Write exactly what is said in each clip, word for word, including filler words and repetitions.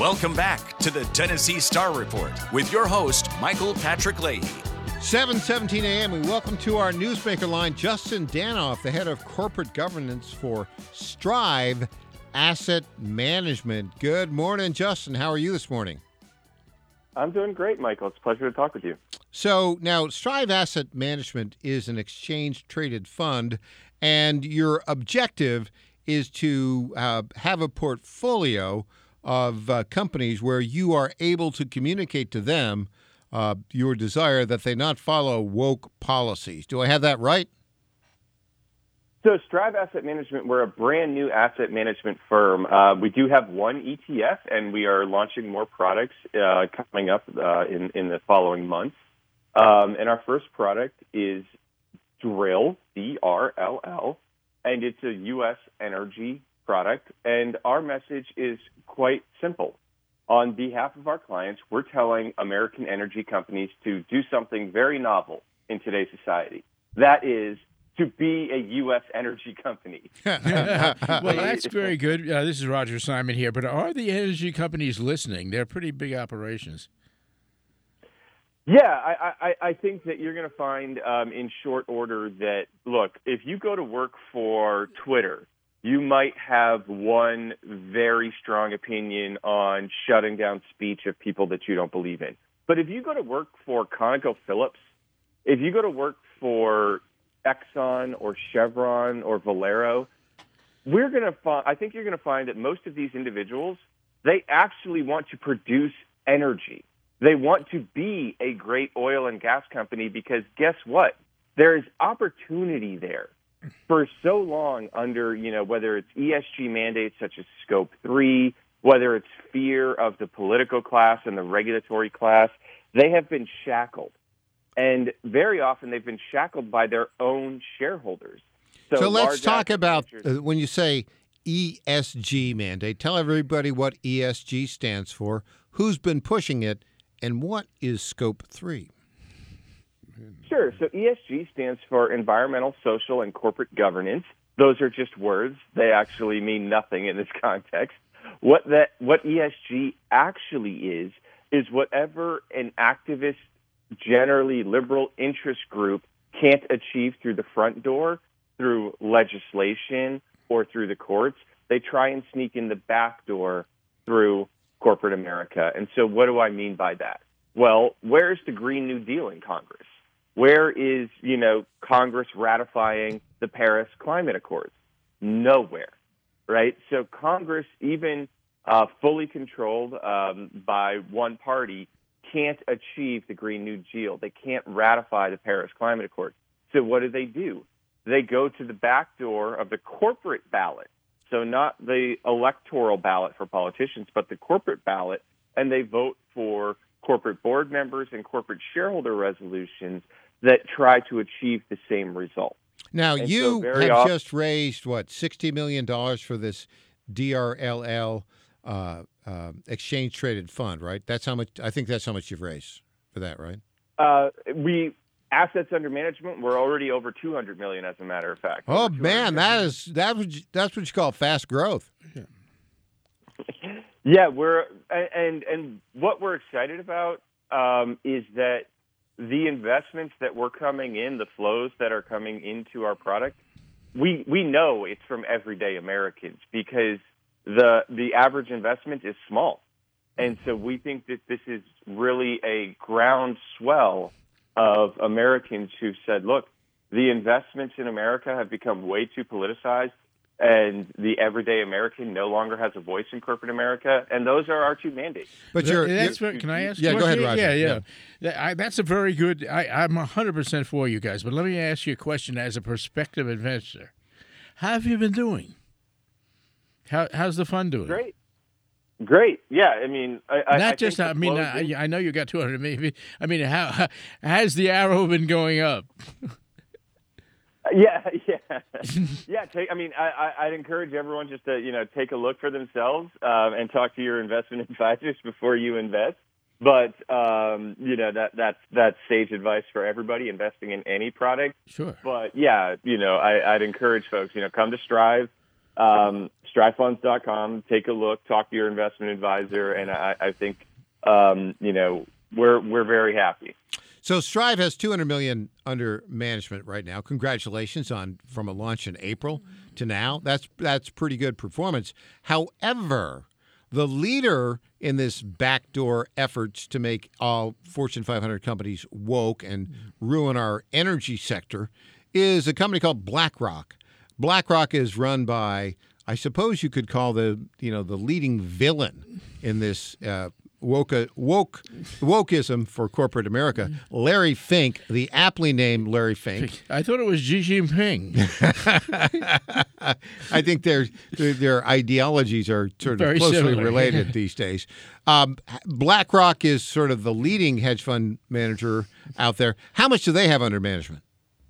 Welcome back to the Tennessee Star Report with your host, Michael Patrick Leahy. seven seventeen a.m. and welcome to our newsmaker line. Justin Danoff, the head of corporate governance for Strive Asset Management. Good morning, Justin. How are you this morning? I'm doing great, Michael. It's a pleasure to talk with you. So now Strive Asset Management is an exchange-traded fund, and your objective is to uh, have a portfolio of uh, companies where you are able to communicate to them uh, your desire that they not follow woke policies. Do I have that right? So Strive Asset Management, we're a brand new asset management firm. Uh, we do have one E T F, and we are launching more products uh, coming up uh, in, in the following months. Um, and our first product is Drill, D R L L, and it's a U S energy product. And our message is quite simple. On behalf of our clients, we're telling American energy companies to do something very novel in today's society. That is to be a U S energy company. Well, that's very good. Uh, this is Roger Simon here. But are the energy companies listening? They're pretty big operations. Yeah, I, I, I think that you're going to find um, in short order that, look, if you go to work for Twitter, you might have one very strong opinion on shutting down speech of people that you don't believe in. But if you go to work for ConocoPhillips, if you go to work for Exxon or Chevron or Valero, we're going to find, I think you're going to find that most of these individuals, they actually want to produce energy. They want to be a great oil and gas company because guess what? There is opportunity there. For so long under, you know, whether it's E S G mandates such as Scope three, whether it's fear of the political class and the regulatory class, they have been shackled. And very often they've been shackled by their own shareholders. So, so let's talk about, managers, uh, when you say E S G mandate, tell everybody what E S G stands for, who's been pushing it, and what is Scope three? Sure. So E S G stands for Environmental, Social, and Corporate Governance. Those are just words. They actually mean nothing in this context. What that what E S G actually is, is whatever an activist, generally liberal interest group can't achieve through the front door, through legislation, or through the courts, they try and sneak in the back door through corporate America. And so what do I mean by that? Well, where's the Green New Deal in Congress? Where is, you know, Congress ratifying the Paris Climate Accords? Nowhere, right? So Congress, even uh, fully controlled um, by one party, can't achieve the Green New Deal. They can't ratify the Paris Climate Accord. So what do they do? They go to the back door of the corporate ballot, so not the electoral ballot for politicians, but the corporate ballot, and they vote for corporate board members and corporate shareholder resolutions that try to achieve the same result. Now, and you so have often, just raised, what, sixty million dollars for this D R L L uh, uh, exchange-traded fund, right? That's how much. I think that's how much you've raised for that, right? Uh, we assets under management, we're already over two hundred million dollars, as a matter of fact. Oh, man, that is that was, that's what you call fast growth. Yeah, we're and and what we're excited about um, is that the investments that we're coming in, the flows that are coming into our product, we we know it's from everyday Americans because the the average investment is small, and so we think that this is really a groundswell of Americans who said, "Look, the investments in America have become way too politicized." And the everyday American no longer has a voice in corporate America, and those are our two mandates. But you're, that's you're very, can I ask? Yeah, you go ahead, yeah, Roger. Yeah, yeah. yeah. I, that's a very good. I, I'm one hundred percent for you guys, but let me ask you a question as a prospective investor. How have you been doing? How, how's the fund doing? Great. Great. Yeah. I mean, I, not I just. I mean, I, I know you got two hundred. Maybe. I mean, how, how has the arrow been going up? Yeah, yeah, yeah. Take, I mean, I, I, I'd encourage everyone just to, you know, take a look for themselves um, and talk to your investment advisors before you invest. But um, you know, that that's that's sage advice for everybody investing in any product. Sure. But yeah, you know, I, I'd encourage folks, you know, come to Strive. um, strive funds dot com. Take a look, talk to your investment advisor, and I, I think um, you know we're we're very happy. So Strive has two hundred million dollars under management right now. Congratulations on from a launch in April to now. That's that's pretty good performance. However, the leader in this backdoor efforts to make all Fortune five hundred companies woke and ruin our energy sector is a company called BlackRock. BlackRock is run by, I suppose you could call the you know the leading villain in this uh, woke woke wokeism for corporate America, Larry Fink, the aptly named Larry Fink. I thought it was Xi Jinping. I think their their ideologies are sort of Very closely similar. related these days. Um, BlackRock is sort of the leading hedge fund manager out there. How much do they have under management?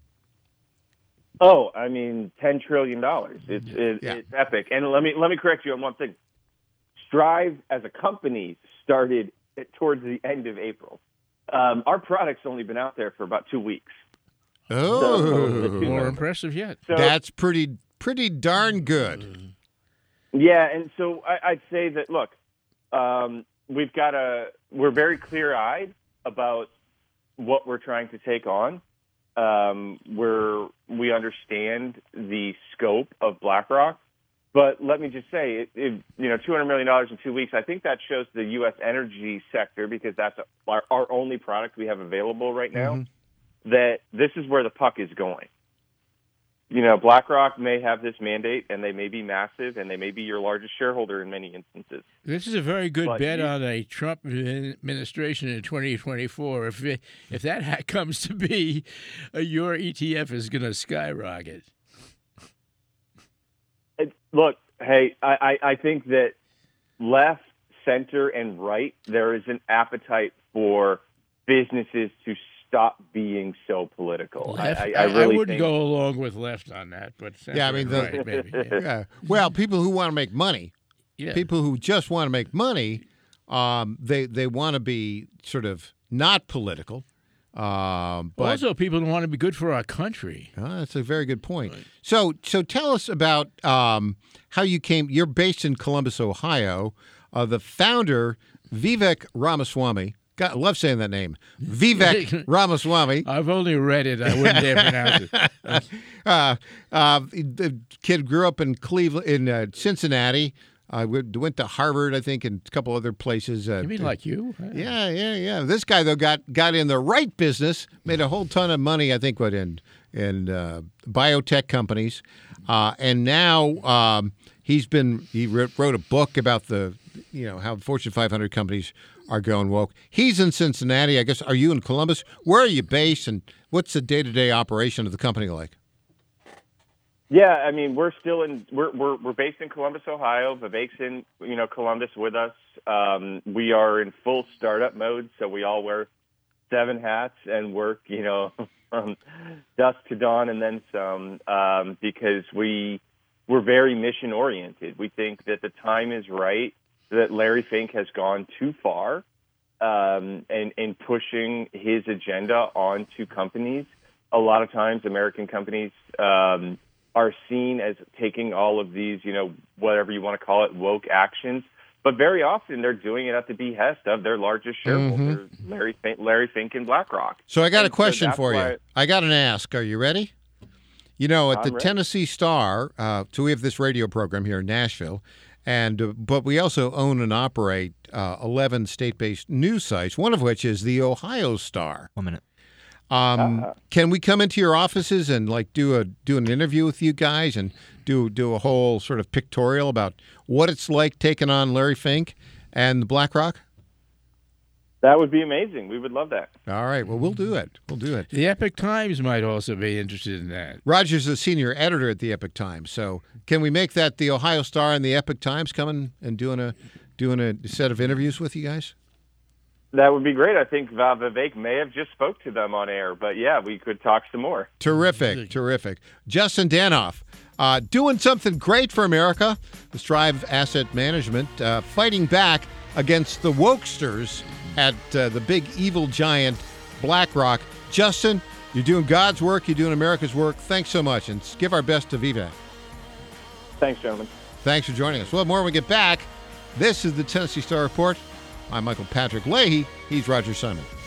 Oh, I mean, ten trillion dollars. It's it, Yeah. it's epic. And let me let me correct you on one thing. Strive as a company started towards the end of April. Um, our product's only been out there for about two weeks. Oh, More impressive yet. So, that's pretty pretty darn good. yeah, and so I, I'd say that look, um, we've got a we're very clear-eyed about what we're trying to take on. Um, we're we understand the scope of BlackRock. But let me just say, it, it, you know, two hundred million dollars in two weeks, I think that shows the U S energy sector, because that's our, our only product we have available right now, mm-hmm. that this is where the puck is going. You know, BlackRock may have this mandate, and they may be massive, and they may be your largest shareholder in many instances. This is a very good But bet you- on a Trump administration in twenty twenty-four. If it, if that ha- comes to be, uh, your E T F is going to skyrocket. It- Look, hey, I, I I think that left, center, and right, there is an appetite for businesses to stop being so political. Left, I, I, I, really I wouldn't think, go along with left on that, but Yeah, I mean, the- right, maybe. Yeah. Yeah. Well, people who want to make money, Yeah. people who just want to make money, um, they they want to be sort of not political. Um, but also, people want to be good for our country. Oh, that's a very good point. So, so tell us about um, how you came. You're based in Columbus, Ohio. Uh, the founder, Vivek Ramaswamy. God, I love saying that name, Vivek Ramaswamy. I've only read it. I wouldn't dare pronounce it. Uh, uh, the kid grew up in Cleveland, in uh, Cincinnati. Uh, went went to Harvard, I think, and a couple other places. Uh, You mean like you? Yeah, yeah, yeah. This guy though got got in the right business, made a whole ton of money. I think what in in uh, biotech companies, uh, and now um, he's been he wrote, wrote a book about the you know how Fortune five hundred companies are going woke. He's in Cincinnati, I guess. Are you in Columbus? Where are you based, and what's the day to day operation of the company like? Yeah, I mean, we're still in. We're we're we're based in Columbus, Ohio. Vivek's in, you know, Columbus with us. Um, we are in full startup mode, so we all wear seven hats and work, you know, from dusk to dawn and then some, um, because we we're very mission oriented. We think that the time is right. That Larry Fink has gone too far, um, and in pushing his agenda onto companies. A lot of times, American companies. Um, are seen as taking all of these, you know, whatever you want to call it, woke actions. But very often they're doing it at the behest of their largest shareholder, mm-hmm. Larry Fink, Larry Fink and BlackRock. So I got and a question so for why, you. I got an ask. Are you ready? You know, at I'm the ready. Tennessee Star, uh, so we have this radio program here in Nashville, and uh, but we also own and operate uh, eleven state-based news sites, one of which is the Ohio Star. One minute. Um, Uh, can we come into your offices and like do a do an interview with you guys and do do a whole sort of pictorial about what it's like taking on Larry Fink and BlackRock? that would be amazing. We would love that. All right, well we'll do it. We'll do it. The Epic Times might also be interested in that. Roger's the senior editor at the Epic Times, so can we make that the Ohio Star and the Epic Times coming and doing a doing a set of interviews with you guys? That would be great. I think uh, Vivek may have just spoke to them on air, but yeah, we could talk some more. Terrific, terrific. Justin Danoff, uh, doing something great for America. The Strive Asset Management, uh, fighting back against the wokesters at uh, the big evil giant BlackRock. Justin, you're doing God's work. You're doing America's work. Thanks so much, and give our best to Vivek. Thanks, gentlemen. Thanks for joining us. Well, more when we get back. This is the Tennessee Star Report. I'm Michael Patrick Leahy. He's Roger Simon.